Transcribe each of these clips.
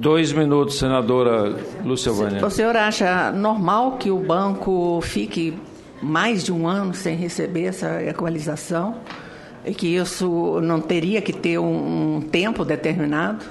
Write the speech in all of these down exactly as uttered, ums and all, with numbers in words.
Dois minutos, senadora Lúcia Vânia. O senhor acha normal que o banco fique mais de um ano sem receber essa equalização e que isso não teria que ter um, um tempo determinado?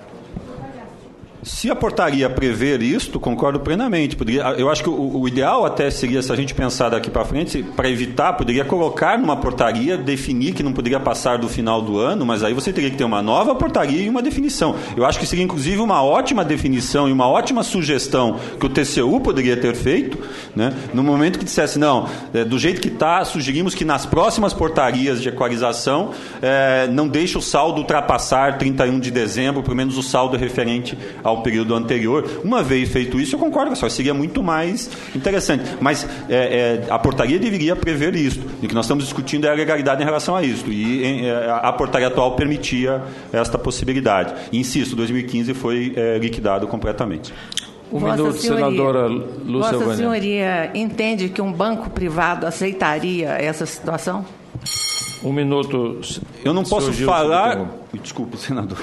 Se a portaria prever isto, concordo plenamente. Poderia, eu acho que o, o ideal até seria, se a gente pensar daqui para frente, para evitar, poderia colocar numa portaria, definir que não poderia passar do final do ano, mas aí você teria que ter uma nova portaria e uma definição. Eu acho que seria, inclusive, uma ótima definição e uma ótima sugestão que o T C U poderia ter feito, né, no momento que dissesse, não, é, do jeito que está, sugerimos que nas próximas portarias de equalização é, não deixe o saldo ultrapassar trinta e um de dezembro, pelo menos o saldo referente ao período anterior. Uma vez feito isso, eu concordo, só seria muito mais interessante. Mas é, é, a portaria deveria prever isso. E o que nós estamos discutindo é a legalidade em relação a isso. E em, a portaria atual permitia esta possibilidade. E, insisto, dois mil e quinze foi é, liquidado completamente. Um Vossa minuto, senhoria, senadora Lúcia Vossa Vânia. senhoria entende que um banco privado aceitaria essa situação? Um minuto. Eu não posso falar... Desculpe, senador.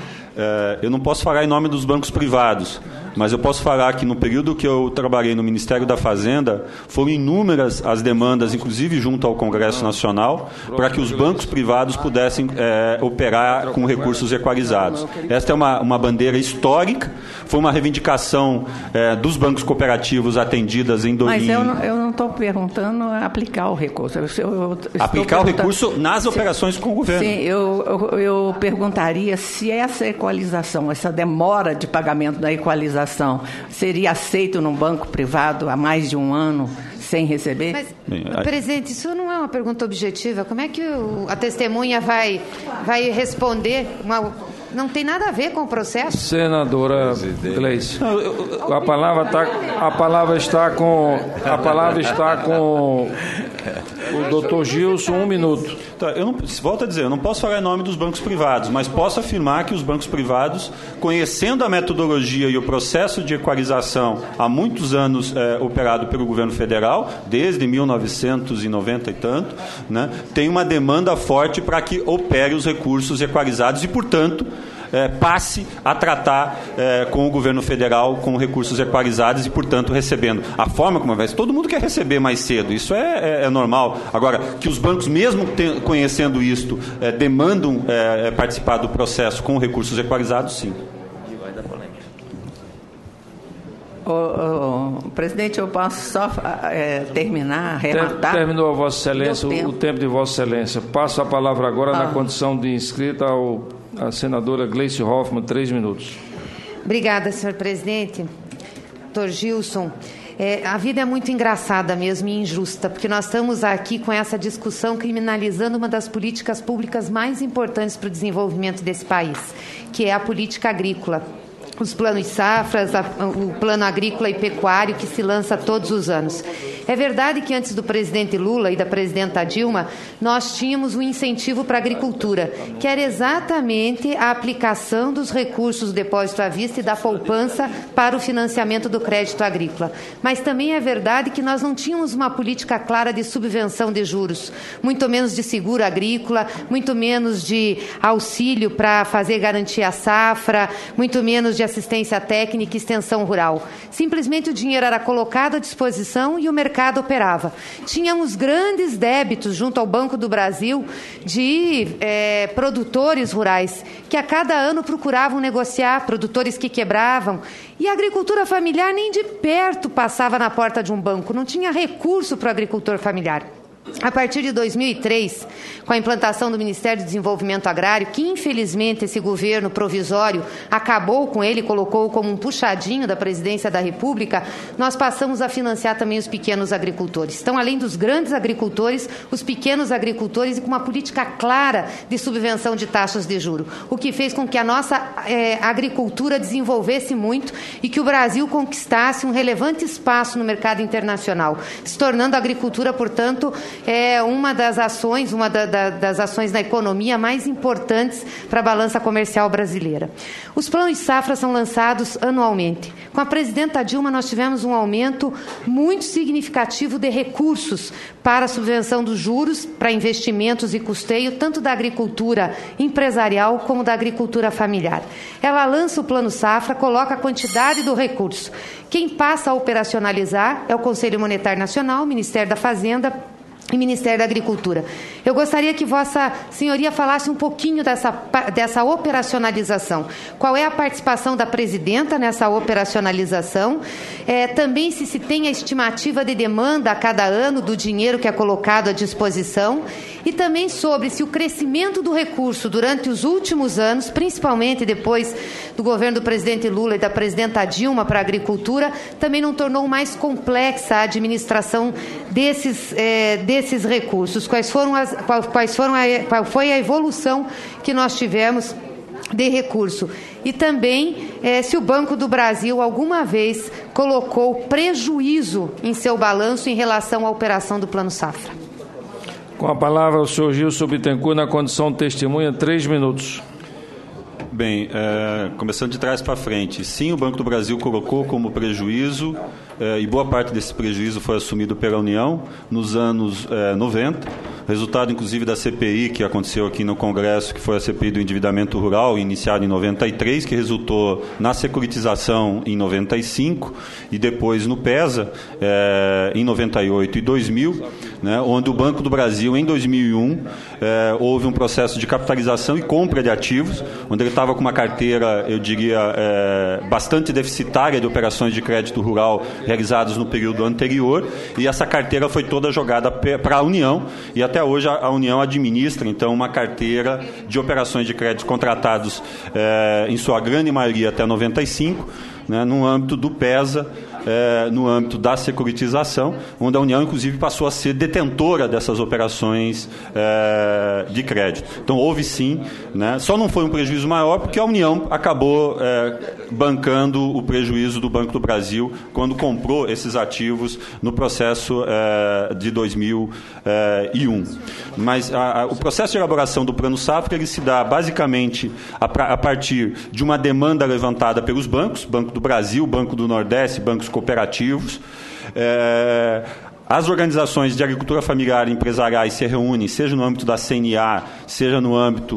É, eu não posso falar em nome dos bancos privados, mas eu posso falar que no período que eu trabalhei no Ministério da Fazenda, foram inúmeras as demandas, inclusive junto ao Congresso Nacional, para que os bancos privados pudessem é, operar com recursos equalizados. Esta é uma, uma bandeira histórica, foi uma reivindicação é, dos bancos cooperativos atendidas em... Do, mas em... eu não estou perguntando aplicar o recurso. Eu, eu aplicar o recurso nas operações com o governo. Sim, eu, eu, eu perguntaria se essa equalização, essa demora de pagamento da equalização, seria aceito num banco privado há mais de um ano sem receber? Mas, Bem, presidente, isso não é uma pergunta objetiva. Como é que o, a testemunha vai, vai responder? Uma, não tem nada a ver com o processo. Senadora Gleice, a palavra tá, a palavra está com a palavra está com o doutor Gilson, um minuto. Tá, eu não, volto a dizer, eu não posso falar em nome dos bancos privados, mas posso afirmar que os bancos privados, conhecendo a metodologia e o processo de equalização há muitos anos é, operado pelo governo federal, desde mil novecentos e noventa e tanto, né, tem uma demanda forte para que opere os recursos equalizados e, portanto, É, passe a tratar é, com o governo federal com recursos equalizados e, portanto, recebendo. A forma como vai ser, todo mundo quer receber mais cedo, isso é, é, é normal. Agora, que os bancos, mesmo te, conhecendo isto, é, demandam é, participar do processo com recursos equalizados, sim. O, o, presidente, eu posso só é, terminar, arrematar? Terminou, Vossa Excelência, o tempo. o tempo de Vossa Excelência. Passo a palavra agora ah. na condição de inscrita ao, à senadora Gleice Hoffmann, três minutos. Obrigada, senhor presidente. doutor Gilson, é, a vida é muito engraçada mesmo e injusta, porque nós estamos aqui com essa discussão criminalizando uma das políticas públicas mais importantes para o desenvolvimento desse país, que é a política agrícola. Os planos safras, a, o plano agrícola e pecuário que se lança todos os anos. É verdade que antes do presidente Lula e da presidenta Dilma, nós tínhamos um incentivo para a agricultura, que era exatamente a aplicação dos recursos do depósito à vista e da poupança para o financiamento do crédito agrícola. Mas também é verdade que nós não tínhamos uma política clara de subvenção de juros, muito menos de seguro agrícola, muito menos de auxílio para fazer garantia safra, muito menos de assistência técnica e extensão rural. Simplesmente o dinheiro era colocado à disposição e o mercado operava. Tínhamos grandes débitos junto ao Banco do Brasil de é, produtores rurais que a cada ano procuravam negociar, produtores que quebravam, e a agricultura familiar nem de perto passava na porta de um banco, não tinha recurso para o agricultor familiar. A partir de dois mil e três, com a implantação do Ministério do Desenvolvimento Agrário, que infelizmente esse governo provisório acabou com ele, colocou como um puxadinho da presidência da República, nós passamos a financiar também os pequenos agricultores. Então, além dos grandes agricultores, os pequenos agricultores, e com uma política clara de subvenção de taxas de juros, o que fez com que a nossa é, agricultura desenvolvesse muito e que o Brasil conquistasse um relevante espaço no mercado internacional, se tornando a agricultura, portanto, é uma das ações, uma da, da, das ações na economia mais importantes para a balança comercial brasileira. Os planos de safra são lançados anualmente. Com a presidenta Dilma, nós tivemos um aumento muito significativo de recursos para a subvenção dos juros, para investimentos e custeio, tanto da agricultura empresarial como da agricultura familiar. Ela lança o Plano Safra, coloca a quantidade do recurso. Quem passa a operacionalizar é o Conselho Monetário Nacional, o Ministério da Fazenda e Ministério da Agricultura. Eu gostaria que Vossa Senhoria falasse um pouquinho dessa, dessa operacionalização. Qual é a participação da presidenta nessa operacionalização? É, também se se tem a estimativa de demanda a cada ano do dinheiro que é colocado à disposição e também sobre se o crescimento do recurso durante os últimos anos, principalmente depois do governo do presidente Lula e da presidenta Dilma para a agricultura, também não tornou mais complexa a administração desses, é, desses recursos. Quais foram as, qual, quais foram a, qual foi a evolução que nós tivemos de recurso? E também eh, se o Banco do Brasil alguma vez colocou prejuízo em seu balanço em relação à operação do Plano Safra. Com a palavra o senhor Gilson Bittencourt, na condição de testemunha, três minutos. Bem, é, começando de trás para frente, sim, o Banco do Brasil colocou como prejuízo, é, e boa parte desse prejuízo foi assumido pela União nos anos é, noventa, resultado inclusive da C P I que aconteceu aqui no Congresso, que foi a C P I do endividamento rural, iniciada em noventa e três, que resultou na securitização em noventa e cinco e depois no PESA é, em noventa e oito e dois mil, né, onde o Banco do Brasil, em dois mil e um, é, houve um processo de capitalização e compra de ativos, onde ele estava com uma carteira, eu diria, é, bastante deficitária de operações de crédito rural realizadas no período anterior, e essa carteira foi toda jogada para a União, e até hoje a, a União administra, então, uma carteira de operações de crédito contratados, é, em sua grande maioria até noventa e cinco, né, no âmbito do PESA, É, no âmbito da securitização, onde a União, inclusive, passou a ser detentora dessas operações é, de crédito. Então, houve sim, né, só não foi um prejuízo maior porque a União acabou é, bancando o prejuízo do Banco do Brasil quando comprou esses ativos no processo é, de dois mil e um. Mas a, a, o processo de elaboração do Plano Safra, ele se dá basicamente a, a partir de uma demanda levantada pelos bancos, Banco do Brasil, Banco do Nordeste, bancos cooperativos. É, as organizações de agricultura familiar e empresariais se reúnem, seja no âmbito da C N A, seja no âmbito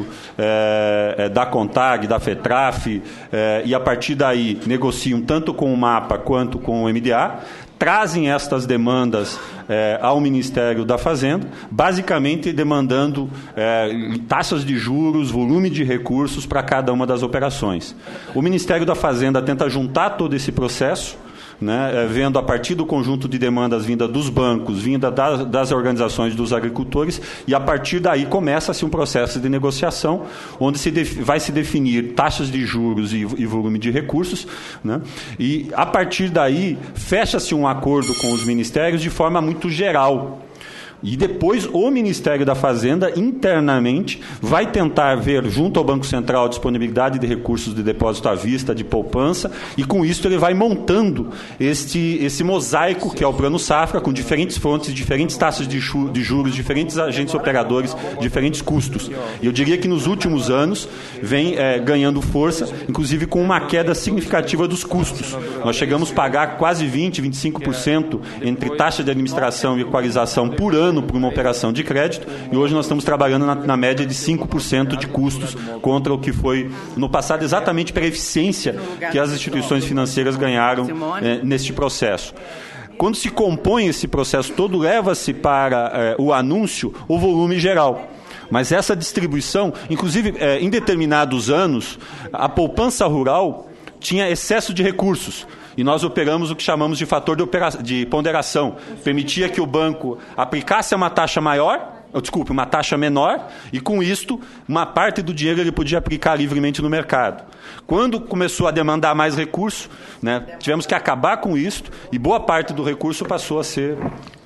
é, da CONTAG, da FETRAF, é, e a partir daí negociam tanto com o MAPA quanto com o M D A, trazem estas demandas é, ao Ministério da Fazenda, basicamente demandando é, taxas de juros, volume de recursos para cada uma das operações. O Ministério da Fazenda tenta juntar todo esse processo, né, vendo a partir do conjunto de demandas vinda dos bancos, vinda das, das organizações dos agricultores, e a partir daí começa-se um processo de negociação, onde se def, vai se definir taxas de juros e, e volume de recursos, né, e a partir daí fecha-se um acordo com os ministérios de forma muito geral. E depois o Ministério da Fazenda, internamente, vai tentar ver, junto ao Banco Central, a disponibilidade de recursos de depósito à vista, de poupança, e com isso ele vai montando este, esse mosaico que é o Plano Safra, com diferentes fontes, diferentes taxas de, chu, de juros, diferentes agentes operadores, diferentes custos. E eu diria que nos últimos anos vem é, ganhando força, inclusive com uma queda significativa dos custos. Nós chegamos a pagar quase vinte, vinte e cinco por cento entre taxa de administração e equalização por ano por uma operação de crédito, e hoje nós estamos trabalhando na, na média de cinco por cento de custos contra o que foi no passado, exatamente pela eficiência que as instituições financeiras ganharam é, neste processo. Quando se compõe esse processo todo, leva-se para é, o anúncio o volume geral. Mas essa distribuição, inclusive é, em determinados anos, a poupança rural tinha excesso de recursos. E nós operamos o que chamamos de fator de, opera... de ponderação. Permitia que o banco aplicasse uma taxa maior, desculpe, uma taxa menor, e com isto, uma parte do dinheiro ele podia aplicar livremente no mercado. Quando começou a demandar mais recurso, né, tivemos que acabar com isso, e boa parte do recurso passou a ser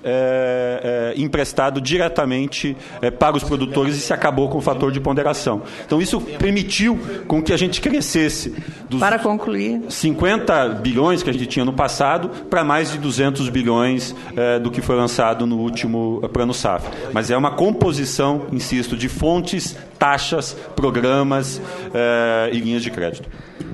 É, é, emprestado diretamente é, para os produtores e se acabou com o fator de ponderação. Então isso permitiu com que a gente crescesse dos para concluir cinquenta bilhões que a gente tinha no passado para mais de duzentos bilhões é, do que foi lançado no último plano safra. Mas é uma composição, insisto, de fontes, taxas, programas é, e linhas de crédito.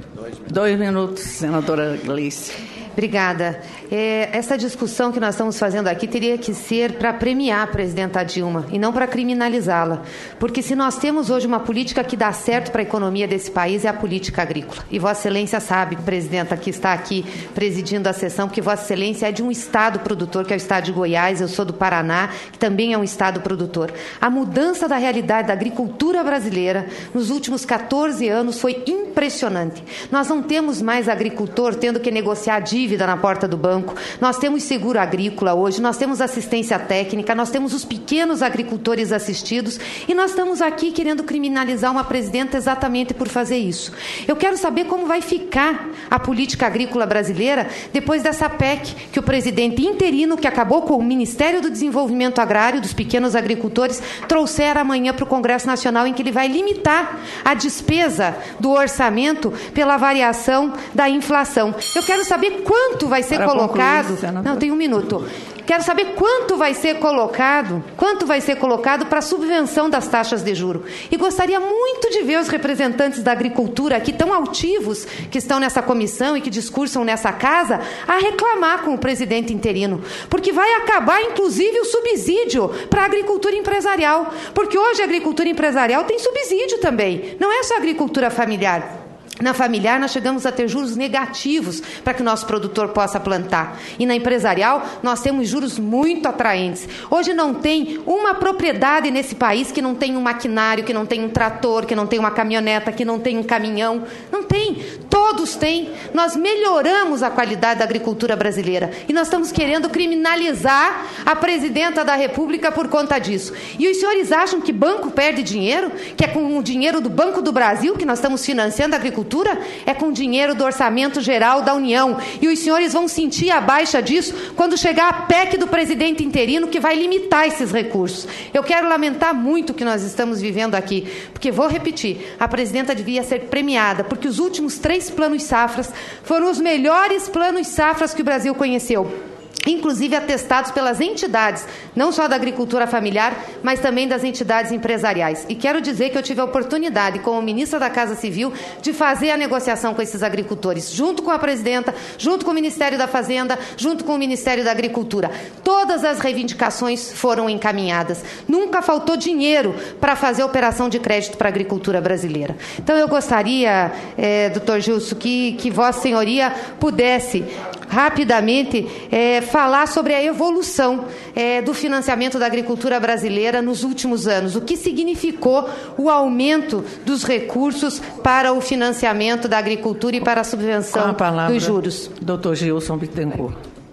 Dois minutos, senadora Gleice. Obrigada. É, essa discussão que nós estamos fazendo aqui teria que ser para premiar a presidenta Dilma e não para criminalizá-la. Porque se nós temos hoje uma política que dá certo para a economia desse país, é a política agrícola. E Vossa Excelência sabe, presidenta, que está aqui presidindo a sessão, que Vossa Excelência é de um estado produtor, que é o estado de Goiás, eu sou do Paraná, que também é um estado produtor. A mudança da realidade da agricultura brasileira nos últimos quatorze anos foi impressionante. Nós não temos mais agricultor tendo que negociar dívida na porta do banco, nós temos seguro agrícola hoje, nós temos assistência técnica, nós temos os pequenos agricultores assistidos e nós estamos aqui querendo criminalizar uma presidenta exatamente por fazer isso. Eu quero saber como vai ficar a política agrícola brasileira depois dessa P E C que o presidente interino, que acabou com o Ministério do Desenvolvimento Agrário dos pequenos agricultores, trouxer amanhã para o Congresso Nacional, em que ele vai limitar a despesa do orçamento pela variação da inflação. Eu quero saber quanto Quanto vai ser Para colocado? Concluir, não, tem um minuto. Quero saber quanto vai ser colocado, quanto vai ser colocado para a subvenção das taxas de juro. E gostaria muito de ver os representantes da agricultura aqui tão altivos, que estão nessa comissão e que discursam nessa casa, a reclamar com o presidente interino. Porque vai acabar, inclusive, o subsídio para a agricultura empresarial. Porque hoje a agricultura empresarial tem subsídio também. Não é só a agricultura familiar. Na familiar, nós chegamos a ter juros negativos para que o nosso produtor possa plantar. E na empresarial, nós temos juros muito atraentes. Hoje não tem uma propriedade nesse país que não tem um maquinário, que não tem um trator, que não tem uma caminhoneta, que não tem um caminhão. Não tem. Todos têm. Nós melhoramos a qualidade da agricultura brasileira. E nós estamos querendo criminalizar a presidenta da República por conta disso. E os senhores acham que banco perde dinheiro? Que é com o dinheiro do Banco do Brasil que nós estamos financiando a agricultura? É com dinheiro do Orçamento Geral da União. E os senhores vão sentir a baixa disso quando chegar a P E C do presidente interino, que vai limitar esses recursos. Eu quero lamentar muito o que nós estamos vivendo aqui, porque, vou repetir, a presidenta devia ser premiada, porque os últimos três planos safras foram os melhores planos safras que o Brasil conheceu, inclusive atestados pelas entidades, não só da agricultura familiar, mas também das entidades empresariais. E quero dizer que eu tive a oportunidade, como ministra da Casa Civil, de fazer a negociação com esses agricultores, junto com a presidenta, junto com o Ministério da Fazenda, junto com o Ministério da Agricultura. Todas as reivindicações foram encaminhadas. Nunca faltou dinheiro para fazer operação de crédito para a agricultura brasileira. Então, eu gostaria, eh, doutor Gilson, que, que Vossa Senhoria pudesse rapidamente é, falar sobre a evolução é, do financiamento da agricultura brasileira nos últimos anos. O que significou o aumento dos recursos para o financiamento da agricultura e para a subvenção Com a palavra, dos juros? doutor Gilson Bittencourt.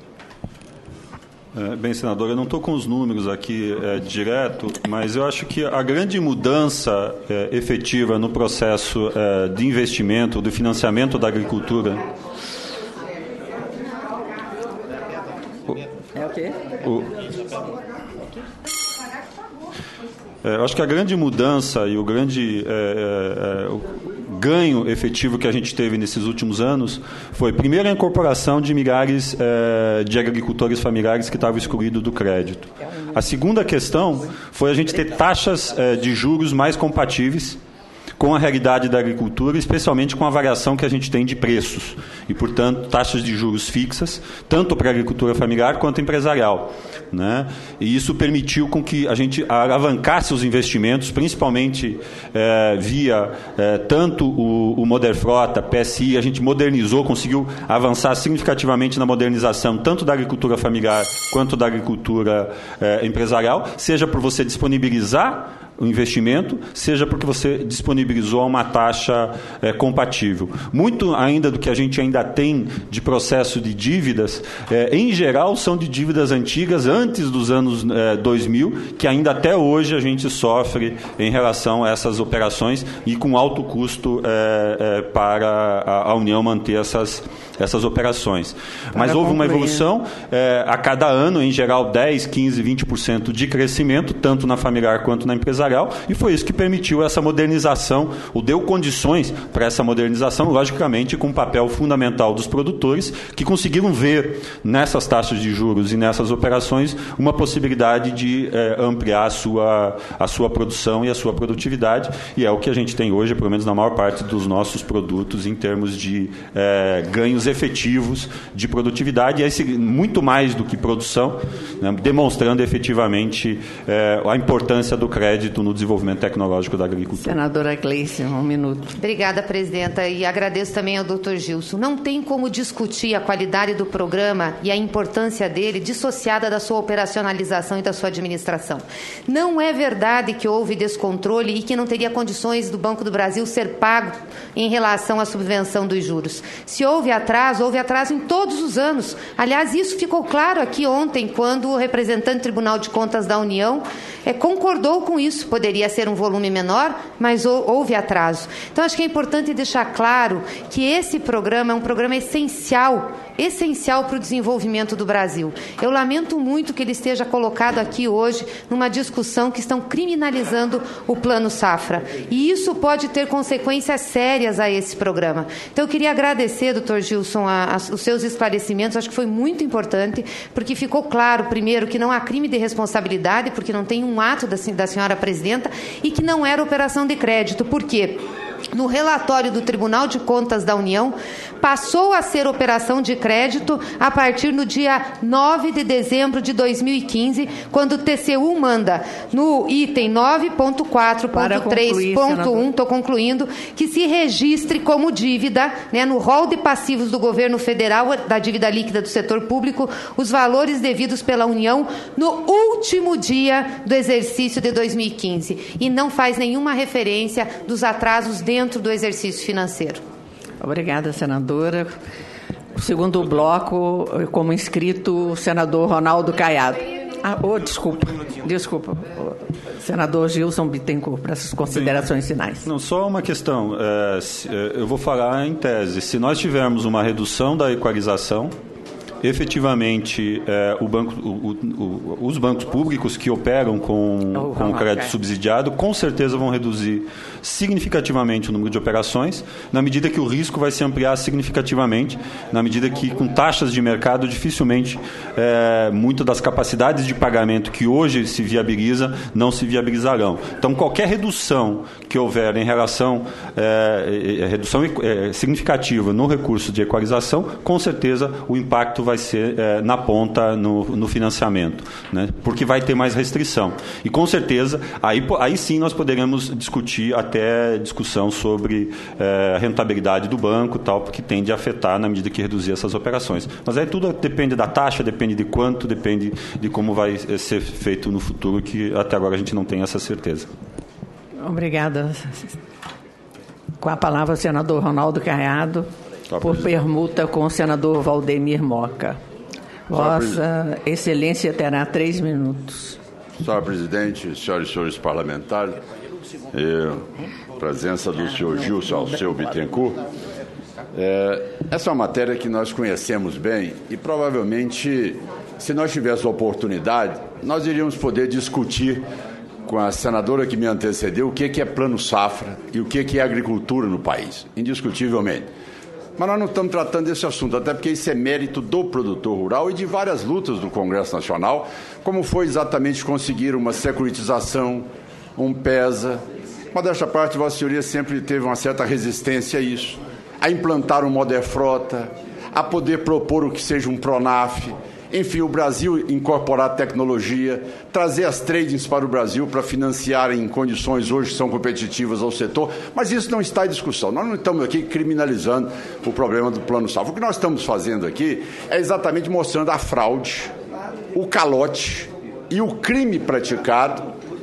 É, bem, senador, eu não estou com os números aqui é, direto, mas eu acho que a grande mudança é, efetiva no processo é, de investimento, do financiamento da agricultura... É o quê? O, é, eu acho que a grande mudança e o grande é, é, o ganho efetivo que a gente teve nesses últimos anos foi, primeiro, a incorporação de milhares é, de agricultores familiares que estavam excluídos do crédito. A segunda questão foi a gente ter taxas é, de juros mais compatíveis com a realidade da agricultura, especialmente com a variação que a gente tem de preços e, portanto, taxas de juros fixas, tanto para a agricultura familiar quanto empresarial, né? E isso permitiu com que a gente alavancasse os investimentos, principalmente é, via é, tanto o, o Moderfrota, P S I, a gente modernizou, conseguiu avançar significativamente na modernização tanto da agricultura familiar quanto da agricultura é, empresarial, seja por você disponibilizar o investimento, seja porque você disponibilizou uma taxa é, compatível. Muito ainda do que a gente ainda tem de processo de dívidas, é, em geral, são de dívidas antigas, antes dos anos é, dois mil, que ainda até hoje a gente sofre em relação a essas operações e com alto custo é, é, para a, a União manter essas, essas operações. Mas houve uma evolução, é, a cada ano, em geral, dez, quinze, vinte por cento de crescimento, tanto na familiar quanto na empresarial, e foi isso que permitiu essa modernização, ou deu condições para essa modernização, logicamente com um papel fundamental dos produtores, que conseguiram ver nessas taxas de juros e nessas operações uma possibilidade de é, ampliar a sua, a sua produção e a sua produtividade, e é o que a gente tem hoje, pelo menos na maior parte dos nossos produtos, em termos de é, ganhos efetivos de produtividade, e esse, muito mais do que produção, né, demonstrando efetivamente é, a importância do crédito no desenvolvimento tecnológico da agricultura. Senadora Gleice, um minuto. Obrigada, presidenta, e agradeço também ao doutor Gilson. Não tem como discutir a qualidade do programa e a importância dele dissociada da sua operacionalização e da sua administração. Não é verdade que houve descontrole e que não teria condições do Banco do Brasil ser pago em relação à subvenção dos juros. Se houve atraso, houve atraso em todos os anos. Aliás, isso ficou claro aqui ontem, quando o representante do Tribunal de Contas da União é, concordou com isso. Poderia ser um volume menor, mas houve atraso. Então, acho que é importante deixar claro que esse programa é um programa essencial, essencial para o desenvolvimento do Brasil. Eu lamento muito que ele esteja colocado aqui hoje numa discussão que estão criminalizando o Plano Safra. E isso pode ter consequências sérias a esse programa. Então, eu queria agradecer, doutor Gilson, a, a, os seus esclarecimentos. Acho que foi muito importante, porque ficou claro, primeiro, que não há crime de responsabilidade, porque não tem um ato da, da senhora presidenta, e que não era operação de crédito. Por quê? No relatório do Tribunal de Contas da União, passou a ser operação de crédito a partir do dia nove de dezembro de dois mil e quinze, quando o T C U manda no item nove ponto quatro ponto três ponto um, estou concluindo, que se registre como dívida, né, no rol de passivos do governo federal, da dívida líquida do setor público, os valores devidos pela União no último dia do exercício de dois mil e quinze. E não faz nenhuma referência dos atrasos dentro do exercício financeiro. Obrigada, senadora. O segundo bloco, como inscrito, o senador Ronaldo Caiado. Ah, oh, desculpa, desculpa. Senador Gilson Bittencourt, para as considerações finais. Não, só uma questão. É, eu vou falar em tese. Se nós tivermos uma redução da equalização, efetivamente, é, o banco, o, o, os bancos públicos que operam com, com o crédito subsidiado, com certeza vão reduzir significativamente o número de operações, na medida que o risco vai se ampliar significativamente, na medida que, com taxas de mercado, dificilmente é, muitas das capacidades de pagamento que hoje se viabiliza, não se viabilizarão. Então, qualquer redução que houver em relação, é, redução é, significativa no recurso de equalização, com certeza o impacto vai ser é, na ponta no, no financiamento, né? Porque vai ter mais restrição. E com certeza, aí, aí sim nós poderemos discutir até discussão sobre é, a rentabilidade do banco, tal, porque tende a afetar na medida que reduzir essas operações. Mas aí tudo depende da taxa, depende de quanto, depende de como vai ser feito no futuro, que até agora a gente não tem essa certeza. Obrigada. Com a palavra o senador Ronaldo Caiado, por permuta com o senador Valdemir Moca. Vossa Excelência terá três minutos. Senhor presidente, senhoras e senhores parlamentares, eu, presença do senhor Gilson Alceu Bittencourt, é, essa é uma matéria que nós conhecemos bem e provavelmente, se nós tivéssemos oportunidade, nós iríamos poder discutir com a senadora que me antecedeu o que é Plano Safra e o que é agricultura no país, indiscutivelmente. Mas nós não estamos tratando desse assunto, até porque isso é mérito do produtor rural e de várias lutas do Congresso Nacional, como foi exatamente conseguir uma securitização, um PESA. Mas desta parte, Vossa Senhoria sempre teve uma certa resistência a isso, a implantar um Moderfrota, a poder propor o que seja um PRONAF, enfim, o Brasil incorporar tecnologia, trazer as tradings para o Brasil para financiar em condições hoje que são competitivas ao setor, mas isso não está em discussão. Nós não estamos aqui criminalizando o problema do Plano Safra. O que nós estamos fazendo aqui é exatamente mostrando a fraude, o calote e o crime praticado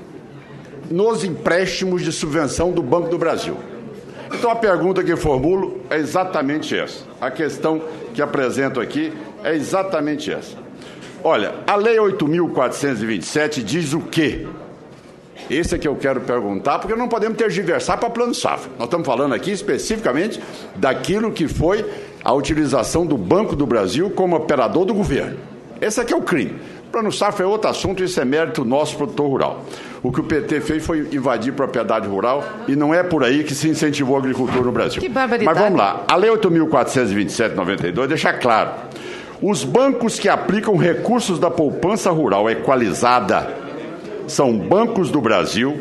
nos empréstimos de subvenção do Banco do Brasil. Então, a pergunta que formulo é exatamente essa. A questão que apresento aqui é exatamente essa. Olha, a Lei oito mil quatrocentos e vinte e sete diz o quê? Esse é que eu quero perguntar, porque não podemos tergiversar para Plano Safra. Nós estamos falando aqui especificamente daquilo que foi a utilização do Banco do Brasil como operador do governo. Esse aqui é o crime. Plano Safra é outro assunto, isso é mérito nosso, produtor rural. O que o P T fez foi invadir propriedade rural e não é por aí que se incentivou a agricultura no Brasil. Que barbaridade. Mas vamos lá. A Lei oito mil quatrocentos e vinte e sete de noventa e dois deixa claro: os bancos que aplicam recursos da poupança rural equalizada são bancos do Brasil,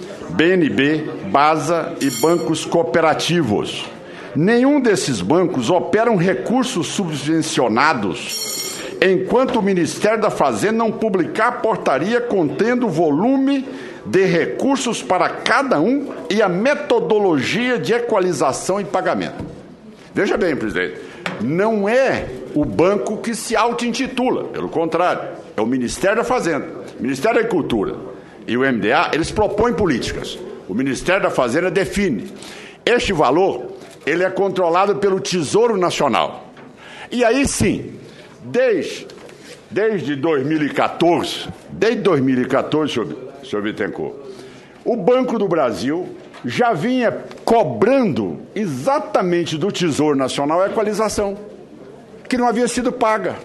B N B, BASA e bancos cooperativos. Nenhum desses bancos operam recursos subvencionados enquanto o Ministério da Fazenda não publicar portaria contendo o volume de recursos para cada um e a metodologia de equalização e pagamento. Veja bem, presidente, não é o banco que se auto-intitula, pelo contrário, é o Ministério da Fazenda, o Ministério da Agricultura e o M D A, eles propõem políticas. O Ministério da Fazenda define. Este valor, ele é controlado pelo Tesouro Nacional. E aí sim, Desde, desde dois mil e quatorze, desde dois mil e quatorze, senhor, senhor Bittencourt, o Banco do Brasil já vinha cobrando exatamente do Tesouro Nacional a equalização, que não havia sido paga.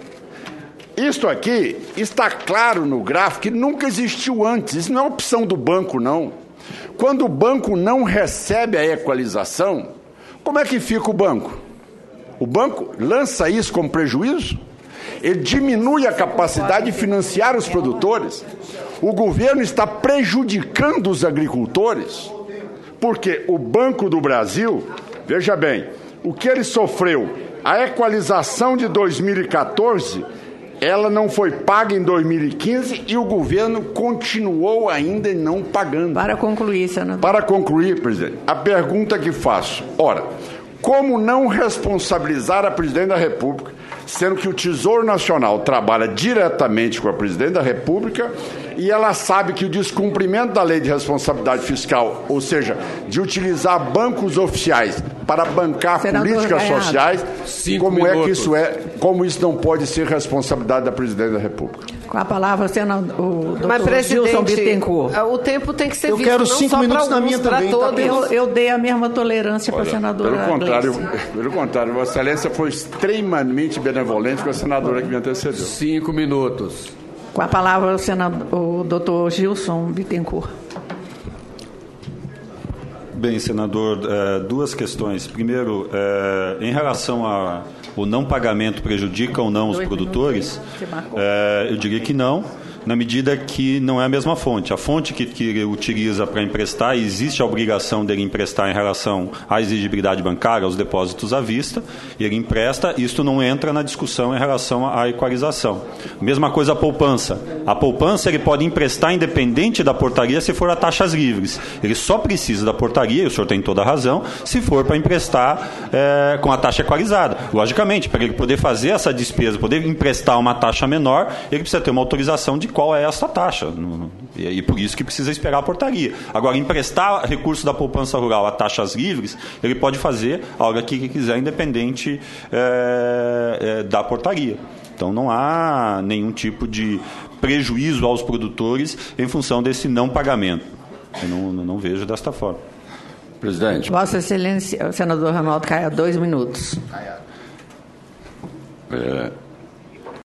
Isto aqui está claro no gráfico que nunca existiu antes, isso não é opção do banco, não. Quando o banco não recebe a equalização, como é que fica o banco? O banco lança isso como prejuízo? Ele diminui a capacidade de financiar os produtores. O governo está prejudicando os agricultores, porque o Banco do Brasil, veja bem, o que ele sofreu, a equalização de dois mil e quatorze, ela não foi paga em dois mil e quinze e o governo continuou ainda não pagando. Para concluir, senador. Para concluir, presidente, a pergunta que faço, ora, como não responsabilizar a presidente da República, sendo que o Tesouro Nacional trabalha diretamente com a presidente da República e ela sabe que o descumprimento da lei de responsabilidade fiscal, ou seja, de utilizar bancos oficiais para bancar senador políticas Gaiado. sociais, Cinco como minutos. é que isso é, como isso não pode ser responsabilidade da presidente da República? Com a palavra, senador, o doutor Mas, presidente, Gilson Bittencourt. O tempo tem que ser eu visto, quero não cinco só minutos para na minha também. Tá eu, eu dei a mesma tolerância para a senadora pelo contrário, Gleice. Pelo contrário, Vossa Excelência foi extremamente benevolente com a senadora que me antecedeu. Cinco minutos. Com a palavra, o, senador, o doutor Gilson Bittencourt. Bem, senador, é, duas questões. Primeiro, é, em relação a o não pagamento prejudica ou não os Dois produtores, é, eu diria que não, na medida que não é a mesma fonte. A fonte que, que ele utiliza para emprestar, existe a obrigação dele emprestar em relação à exigibilidade bancária, aos depósitos à vista, e ele empresta, isto não entra na discussão em relação à equalização. Mesma coisa a poupança. A poupança ele pode emprestar independente da portaria se for a taxas livres. Ele só precisa da portaria, e o senhor tem toda a razão, se for para emprestar é, com a taxa equalizada. Logicamente, para ele poder fazer essa despesa, poder emprestar uma taxa menor, ele precisa ter uma autorização de qual é essa taxa. E por isso que precisa esperar a portaria. Agora, emprestar recursos da poupança rural a taxas livres, ele pode fazer a hora que quiser, independente é, é, da portaria. Então, não há nenhum tipo de prejuízo aos produtores em função desse não pagamento. Eu não, não vejo desta forma. Presidente. Vossa Excelência, o senador Ronaldo Caiado, dois minutos. É,